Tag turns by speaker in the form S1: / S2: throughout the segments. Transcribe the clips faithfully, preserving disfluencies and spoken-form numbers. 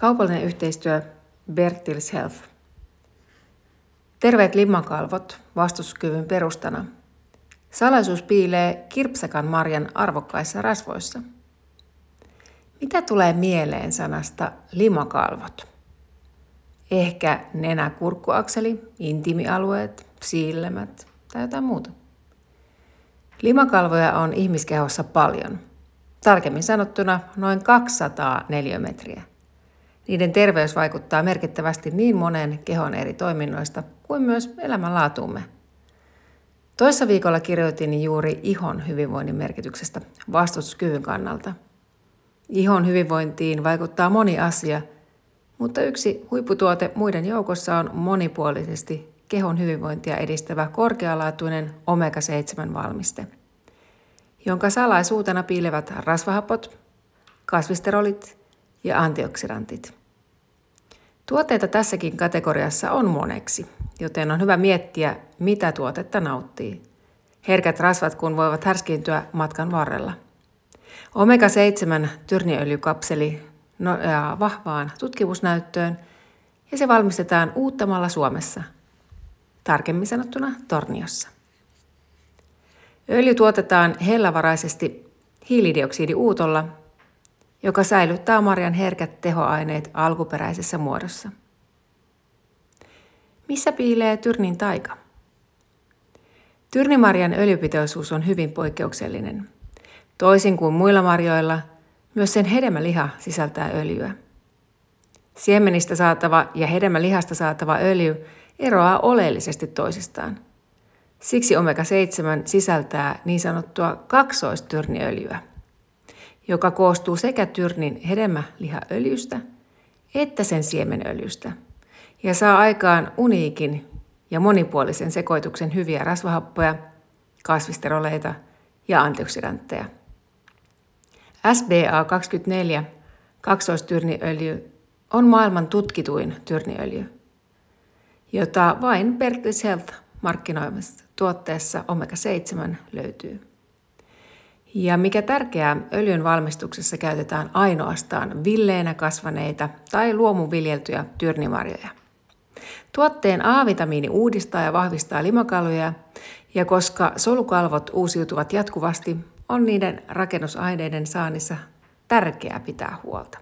S1: Kaupallinen yhteistyö Bertils Health. Terveet limakalvot vastustuskyvyn perustana. Salaisuus piilee kirpsakan marjan arvokkaissa rasvoissa. Mitä tulee mieleen sanasta limakalvot? Ehkä nenä-kurkkuakseli, intiimialueet, silmät tai jotain muuta. Limakalvoja on ihmiskehossa paljon. Tarkemmin sanottuna noin kaksisataa neliömetriä. Niiden terveys vaikuttaa merkittävästi niin monen kehon eri toiminnoista kuin myös elämänlaatuumme. Toissa viikolla kirjoitin juuri ihon hyvinvoinnin merkityksestä vastustuskyvyn kannalta. Ihon hyvinvointiin vaikuttaa moni asia, mutta yksi huipputuote muiden joukossa on monipuolisesti kehon hyvinvointia edistävä korkealaatuinen omega seitsemän valmiste, jonka salaisuutena piilevät rasvahapot, kasvisterolit ja antioksidantit. Tuotteita tässäkin kategoriassa on moneksi, joten on hyvä miettiä, mitä tuotetta nauttii. Herkät rasvat kun voivat härskiintyä matkan varrella. omega seitsemän tyrniöljykapseli nojaa vahvaan tutkimusnäyttöön ja se valmistetaan Uuttamalla Suomessa, tarkemmin sanottuna Torniossa. Öljy tuotetaan hellävaraisesti hiilidioksidiuutolla, joka säilyttää marjan herkät tehoaineet alkuperäisessä muodossa. Missä piilee tyrnin taika? Tyrnimarjan öljypitoisuus on hyvin poikkeuksellinen. Toisin kuin muilla marjoilla, myös sen hedelmäliha sisältää öljyä. Siemenistä saatava ja hedelmälihasta saatava öljy eroaa oleellisesti toisistaan. Siksi omega seitsemän sisältää niin sanottua kaksoistyrniöljyä, joka koostuu sekä tyrnin hedelmälihaöljystä että sen siemenöljystä ja saa aikaan uniikin ja monipuolisen sekoituksen hyviä rasvahappoja, kasvisteroleita ja antioksidantteja. S B A kaksikymmentäneljä kaksoistyrniöljy on maailman tutkituin tyrniöljy, jota vain Bertils Health markkinoimassa tuotteessa omega seitsemän löytyy. Ja mikä tärkeää, öljyn valmistuksessa käytetään ainoastaan villeinä kasvaneita tai luomuviljeltyjä tyrnimarjoja. Tuotteen A-vitamiini uudistaa ja vahvistaa limakalvoja, ja koska solukalvot uusiutuvat jatkuvasti, on niiden rakennusaineiden saannissa tärkeää pitää huolta.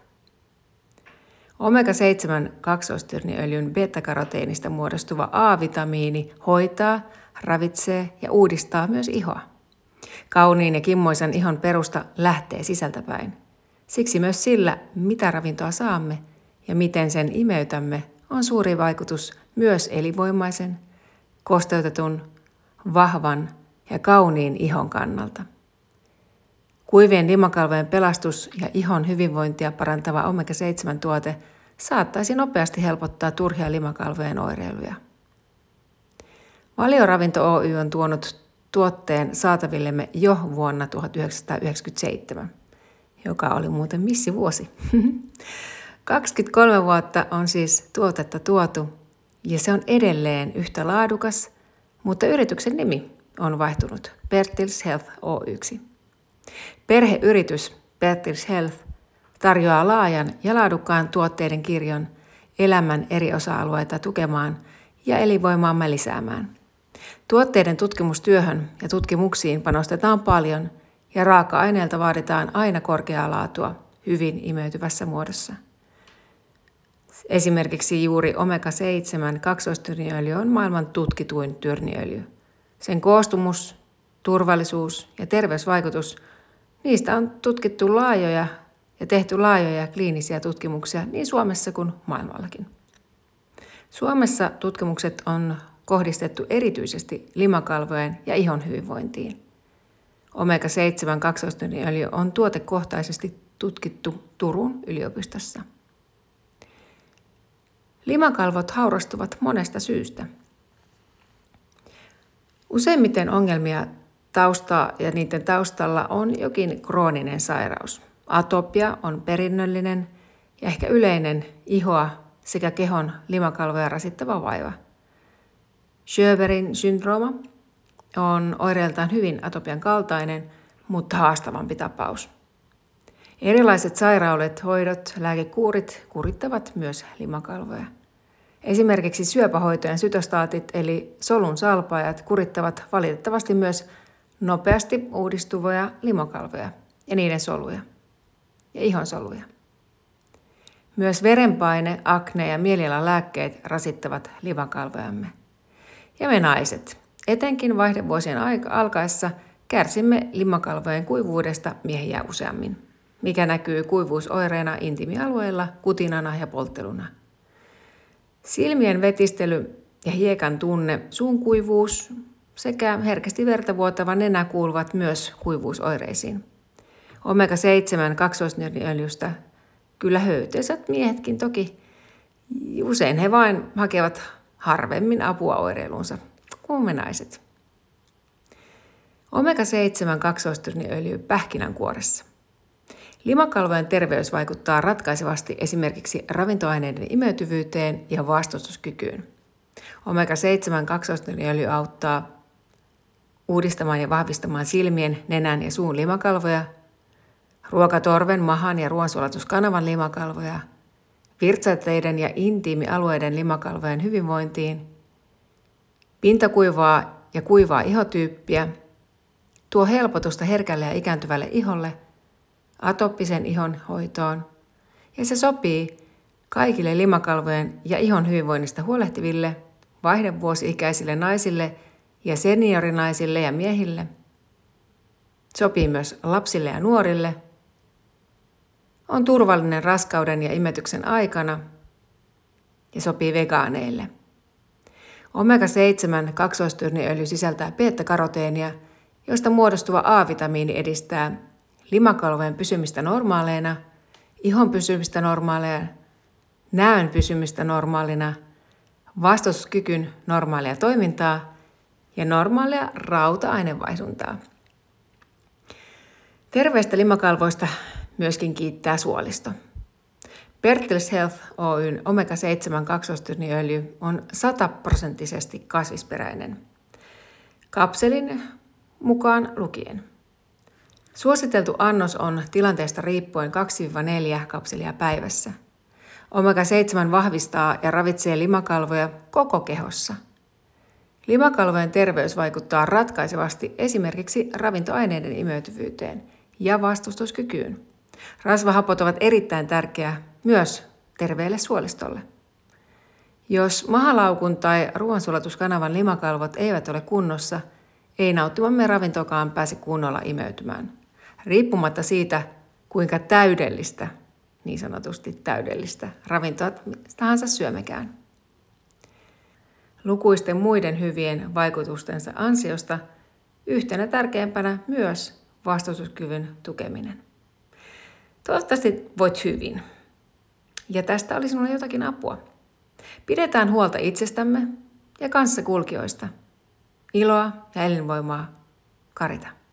S1: omega seitsemän kaksoistyrniöljyn beta-karoteenista muodostuva A-vitamiini hoitaa, ravitsee ja uudistaa myös ihoa. Kauniin ja kimmoisen ihon perusta lähtee sisältäpäin. Siksi myös sillä, mitä ravintoa saamme ja miten sen imeytämme, on suuri vaikutus myös elinvoimaisen, kosteutetun, vahvan ja kauniin ihon kannalta. Kuivien limakalvojen pelastus ja ihon hyvinvointia parantava omega seitsemän tuote saattaisi nopeasti helpottaa turhia limakalvojen oireiluja. Valioravinto Oy on tuonut tuotteen saatavillemme jo vuonna tuhatyhdeksänsataayhdeksänkymmentäseitsemän, joka oli muuten missivuosi. kaksikymmentäkolme vuotta on siis tuotetta tuotu ja se on edelleen yhtä laadukas, mutta yrityksen nimi on vaihtunut Bertils Health Oy:ksi. Perheyritys Bertils Health tarjoaa laajan ja laadukkaan tuotteiden kirjon elämän eri osa-alueita tukemaan ja elinvoimaamme lisäämään. Tuotteiden tutkimustyöhön ja tutkimuksiin panostetaan paljon ja raaka-aineilta vaaditaan aina korkeaa laatua hyvin imeytyvässä muodossa. Esimerkiksi juuri omega seitsemän kaksoistyrniöljy on maailman tutkituin tyrniöljy. Sen koostumus, turvallisuus ja terveysvaikutus, niistä on tutkittu laajoja ja tehty laajoja kliinisiä tutkimuksia niin Suomessa kuin maailmallakin. Suomessa tutkimukset on kohdistettu erityisesti limakalvojen ja ihon hyvinvointiin. omega seitsemän kaksoistyrniöljy on tuotekohtaisesti tutkittu Turun yliopistossa. Limakalvot haurastuvat monesta syystä. Useimmiten ongelmia taustaa ja niiden taustalla on jokin krooninen sairaus. Atopia on perinnöllinen ja ehkä yleinen ihoa sekä kehon limakalvoja rasittava vaiva. Sjöbergin syndrooma on oireiltaan hyvin atopian kaltainen, mutta haastavampi tapaus. Erilaiset sairaudet, hoidot, lääkekuurit kurittavat myös limakalvoja. Esimerkiksi syöpähoitojen sytostaatit eli solun salpaajat kurittavat valitettavasti myös nopeasti uudistuvia limakalvoja ja niiden soluja ja ihonsoluja. Myös verenpaine, akne ja mielialalääkkeet rasittavat limakalvojamme. Ja me naiset, etenkin vaihdevuosien aika alkaessa, kärsimme limakalvojen kuivuudesta miehiä useammin, mikä näkyy kuivuusoireena intiimialueilla, kutinana ja poltteluna. Silmien vetistely ja hiekan tunne, suun kuivuus sekä herkästi verta vuotava nenä kuuluvat myös kuivuusoireisiin. omega seitsemän kaksoisnyrniöljystä kyllä höyteisät miehetkin toki. Usein he vain hakevat harvemmin apua oireiluunsa kuin me naiset. omega seitsemän kaksoisnyrniöljy pähkinänkuoressa. Limakalvojen terveys vaikuttaa ratkaisevasti esimerkiksi ravintoaineiden imeytyvyyteen ja vastustuskykyyn. omega seitsemän kaksoisnyrniöljy auttaa uudistamaan ja vahvistamaan silmien, nenän ja suun limakalvoja, ruokatorven, mahan ja ruoansulatuskanavan limakalvoja, virtsateiden ja intiimialueiden limakalvojen hyvinvointiin, pintakuivaa ja kuivaa ihotyyppiä, tuo helpotusta herkälle ja ikääntyvälle iholle, atooppisen ihon hoitoon, ja se sopii kaikille limakalvojen ja ihon hyvinvoinnista huolehtiville, vaihdevuosi-ikäisille naisille ja seniorinaisille ja miehille. Sopii myös lapsille ja nuorille. On turvallinen raskauden ja imetyksen aikana ja sopii vegaaneille. omega seitsemän kaksoistyrniöljy sisältää beta-karoteenia, josta muodostuva A-vitamiini edistää limakalvojen pysymistä normaaleina, ihon pysymistä normaaleina, näön pysymistä normaalina, vastustuskykyn normaalia toimintaa ja normaalia rauta-ainevaihduntaa. Terveistä limakalvoista myöskin kiittää suolisto. Bertels Health Oyn omega seitsemän kaksoistyrniöljy on sataprosenttisesti kasvisperäinen. Kapselin mukaan lukien. Suositeltu annos on tilanteesta riippuen kaksi neljä kapselia päivässä. omega seitsemän vahvistaa ja ravitsee limakalvoja koko kehossa. Limakalvojen terveys vaikuttaa ratkaisevasti esimerkiksi ravintoaineiden imeytyvyyteen ja vastustuskykyyn. Rasvahapot ovat erittäin tärkeää myös terveelle suolistolle. Jos mahalaukun tai ruoansulatuskanavan limakalvot eivät ole kunnossa, ei nauttimamme ravintokaan pääse kunnolla imeytymään. Riippumatta siitä, kuinka täydellistä, niin sanotusti täydellistä, ravintoa tahansa syömekään. Lukuisten muiden hyvien vaikutustensa ansiosta yhtenä tärkeimpänä myös vastustuskyvyn tukeminen. Toivottavasti voit hyvin. Ja tästä oli sinulle jotakin apua. Pidetään huolta itsestämme ja kanssakulkijoista. Iloa ja elinvoimaa, Karita.